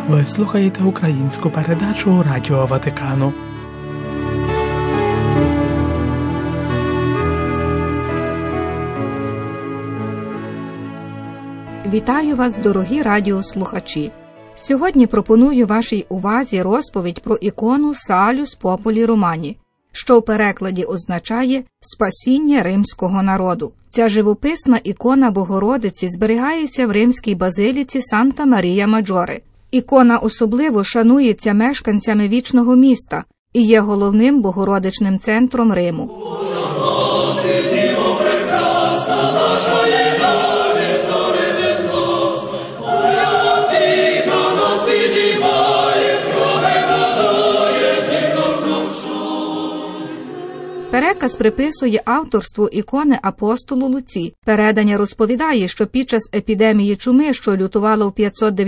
Ви слухаєте українську передачу Радіо Ватикану. Вітаю вас, дорогі радіослухачі! Сьогодні пропоную вашій увазі розповідь про ікону Салюс Популі Романі, що в перекладі означає «спасіння римського народу». Ця живописна ікона Богородиці зберігається в римській базиліці Санта Марія Маджоре. Ікона особливо шанується мешканцями вічного міста і є головним богородичним центром Риму. Переказ приписує авторству ікони апостолу Луці. Передання розповідає, що під час епідемії чуми, що лютувала у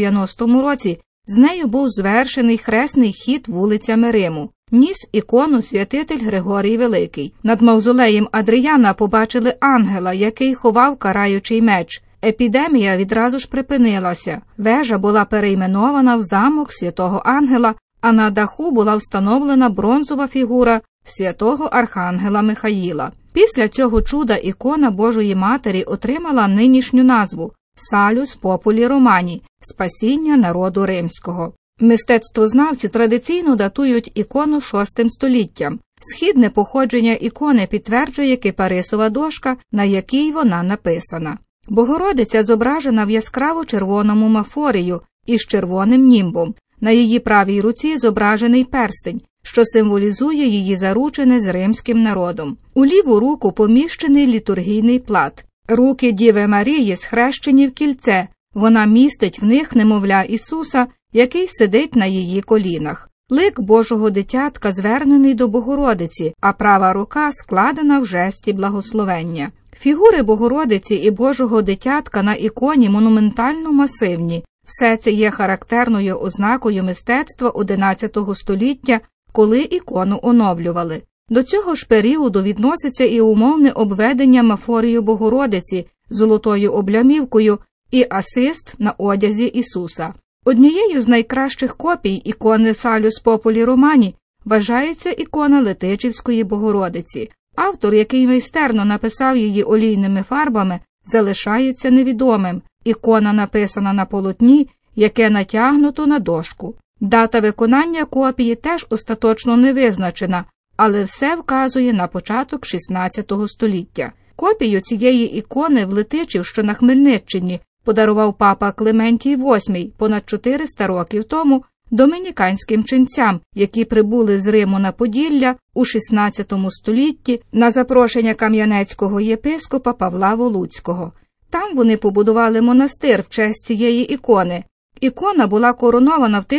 590 році, з нею був звершений хресний хід вулицями Риму. Ніс ікону святитель Григорій Великий. Над мавзолеєм Адріяна побачили ангела, який ховав караючий меч. Епідемія відразу ж припинилася. Вежа була перейменована в замок Святого Ангела, а на даху була встановлена бронзова фігура святого архангела Михаїла. Після цього чуда ікона Божої Матері отримала нинішню назву «Салюс Популі Романі» – «Спасіння народу римського». Мистецтвознавці традиційно датують ікону VI століттям. Східне походження ікони підтверджує кипарисова дошка, на якій вона написана. Богородиця зображена в яскраво-червоному мафорію із червоним німбом. На її правій руці зображений перстень, що символізує її заручини з римським народом. У ліву руку поміщений літургійний плат. Руки Діви Марії схрещені в кільце, вона містить в них немовля Ісуса, який сидить на її колінах. Лик Божого дитятка звернений до Богородиці, а права рука складена в жесті благословення. Фігури Богородиці і Божого дитятка на іконі монументально масивні. Все це є характерною ознакою мистецтва XI століття, коли ікону оновлювали. До цього ж періоду відноситься і умовне обведення мафорію Богородиці золотою облямівкою і асист на одязі Ісуса. Однією з найкращих копій ікони Салюс Популі Романі вважається ікона Летичівської Богородиці. Автор, який майстерно написав її олійними фарбами, залишається невідомим. Ікона написана на полотні, яке натягнуто на дошку. Дата виконання копії теж остаточно не визначена, але все вказує на початок XVI століття. Копію цієї ікони в Летичів, що на Хмельниччині, подарував папа Клементій VIII понад 400 років тому домініканським ченцям, які прибули з Риму на Поділля у XVI столітті на запрошення кам'янецького єпископа Павла Волуцького. Там вони побудували монастир в честь цієї ікони. Ікона була коронована в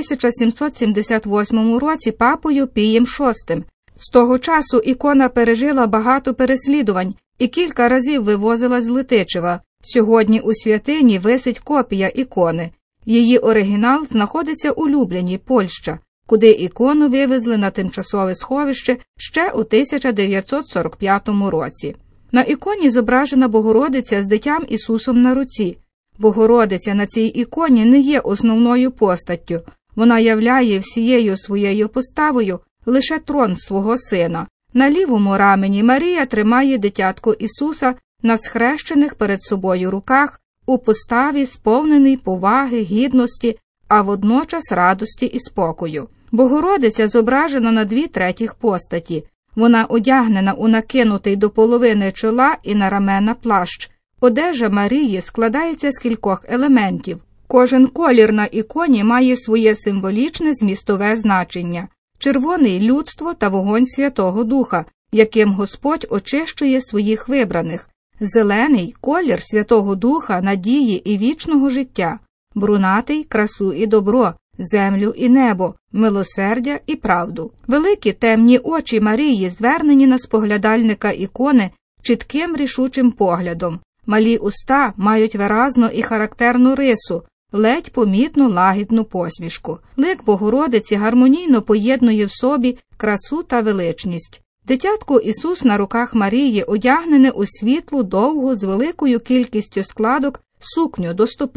1778 році папою Пієм VI. З того часу ікона пережила багато переслідувань і кілька разів вивозилась з Летичева. Сьогодні у святині висить копія ікони. Її оригінал знаходиться у Любліні, Польща, куди ікону вивезли на тимчасове сховище ще у 1945 році. На іконі зображена Богородиця з дитям Ісусом на руці. Богородиця на цій іконі не є основною постаттю. Вона являє всією своєю поставою лише трон свого сина. На лівому рамені Марія тримає дитятко Ісуса на схрещених перед собою руках у поставі, сповненій поваги, гідності, а водночас радості і спокою. Богородиця зображена на 2/3 постаті. Вона одягнена у накинутий до половини чола і на рамена плащ. Одежа Марії складається з кількох елементів. Кожен колір на іконі має своє символічне змістове значення. Червоний – людство та вогонь Святого Духа, яким Господь очищує своїх вибраних. Зелений – колір Святого Духа, надії і вічного життя. Брунатий – красу і добро, землю і небо, милосердя і правду. Великі темні очі Марії звернені на споглядальника ікони чітким рішучим поглядом. Малі уста мають виразну і характерну рису, ледь помітну лагідну посмішку. Лик Богородиці гармонійно поєднує в собі красу та величність. Дитятко Ісус на руках Марії одягнене у світлу, довгу, з великою кількістю складок сукню до стопи.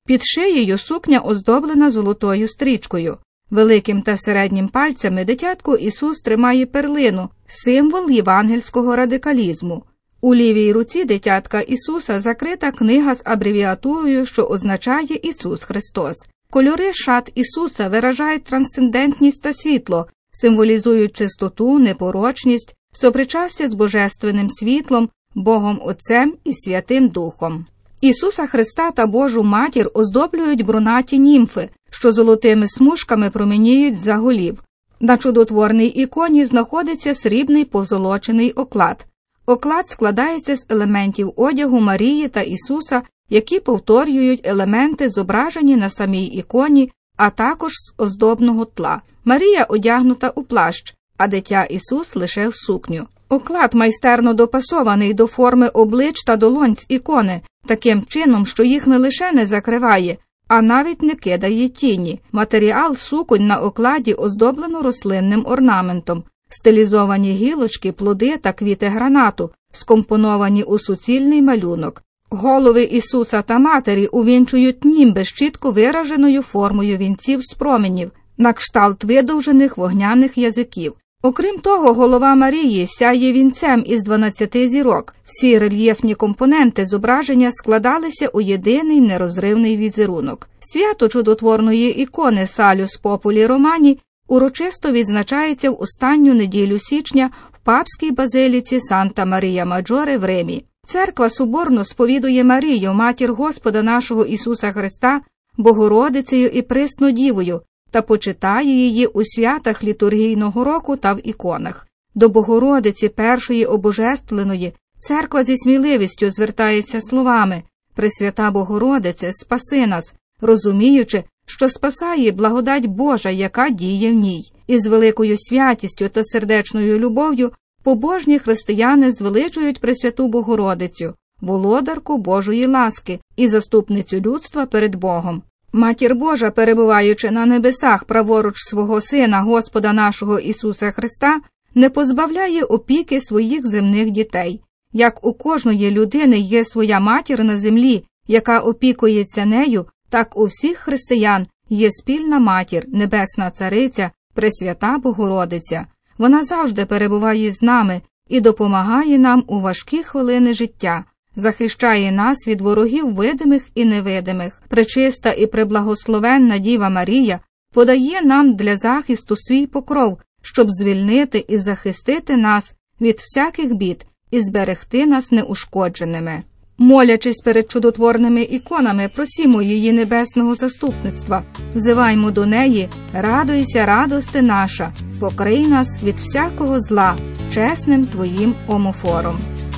Під шиєю сукня оздоблена золотою стрічкою. Великим та середнім пальцями дитятко Ісус тримає перлину, символ євангельського радикалізму. У лівій руці дитятка Ісуса закрита книга з абревіатурою, що означає «Ісус Христос». Кольори шат Ісуса виражають трансцендентність та світло, символізують чистоту, непорочність, сопричастя з Божественним світлом, Богом Отцем і Святим Духом. Ісуса Христа та Божу Матір оздоблюють брунаті німфи, що золотими смужками променіють за голів. На чудотворній іконі знаходиться срібний позолочений оклад. Оклад складається з елементів одягу Марії та Ісуса, які повторюють елементи, зображені на самій іконі, а також з оздобного тла. Марія одягнута у плащ, а дитя Ісус лише в сукню. Оклад майстерно допасований до форми облич та долонь з ікони, таким чином, що їх не лише не закриває, а навіть не кидає тіні. Матеріал суконь на окладі оздоблено рослинним орнаментом, стилізовані гілочки, плоди та квіти гранату, скомпоновані у суцільний малюнок. Голови Ісуса та Матері увінчують німби з чітко вираженою формою вінців з променів, на кшталт видовжених вогняних язиків. Окрім того, голова Марії сяє вінцем із 12 зірок. Всі рельєфні компоненти зображення складалися у єдиний нерозривний візерунок. Свято чудотворної ікони Салюс Популі Романі урочисто відзначається в останню неділю січня в папській базиліці Санта Марія Маджоре в Римі. Церква соборно сповідує Марію, матір Господа нашого Ісуса Христа, Богородицею і Преснодівою, та почитає її у святах літургійного року та в іконах. До Богородиці першої обожествленої церква зі сміливістю звертається словами «Пресвята Богородице, спаси нас», розуміючи, що спасає благодать Божа, яка діє в ній. Із великою святістю та сердечною любов'ю побожні християни звеличують Пресвяту Богородицю, володарку Божої ласки і заступницю людства перед Богом. Матір Божа, перебуваючи на небесах праворуч свого Сина, Господа нашого Ісуса Христа, не позбавляє опіки своїх земних дітей. Як у кожної людини є своя матір на землі, яка опікується нею, так у всіх християн є спільна матір, Небесна Цариця, Пресвята Богородиця. Вона завжди перебуває з нами і допомагає нам у важкі хвилини життя, захищає нас від ворогів видимих і невидимих. Пречиста і преблагословенна Діва Марія подає нам для захисту свій покров, щоб звільнити і захистити нас від всяких бід і зберегти нас неушкодженими. Молячись перед чудотворними іконами, просімо її небесного заступництва, взиваймо до неї: «Радуйся, радости наша, покрий нас від всякого зла, чесним Твоїм омофором».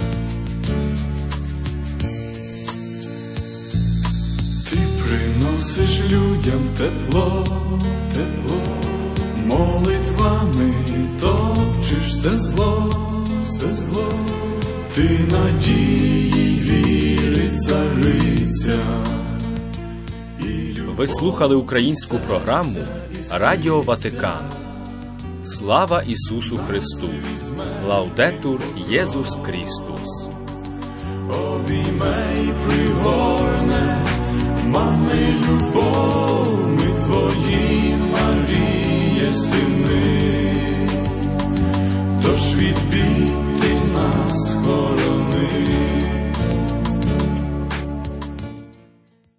Ти приносиш людям тепло, тепло, молитвами топчеш все зло, все зло. Ти надії, віри, цариця. Ви слухали українську програму «Радіо Ватикан». Слава Ісусу Христу! Лаудетур Єсус Христос! Обіймей, пригод.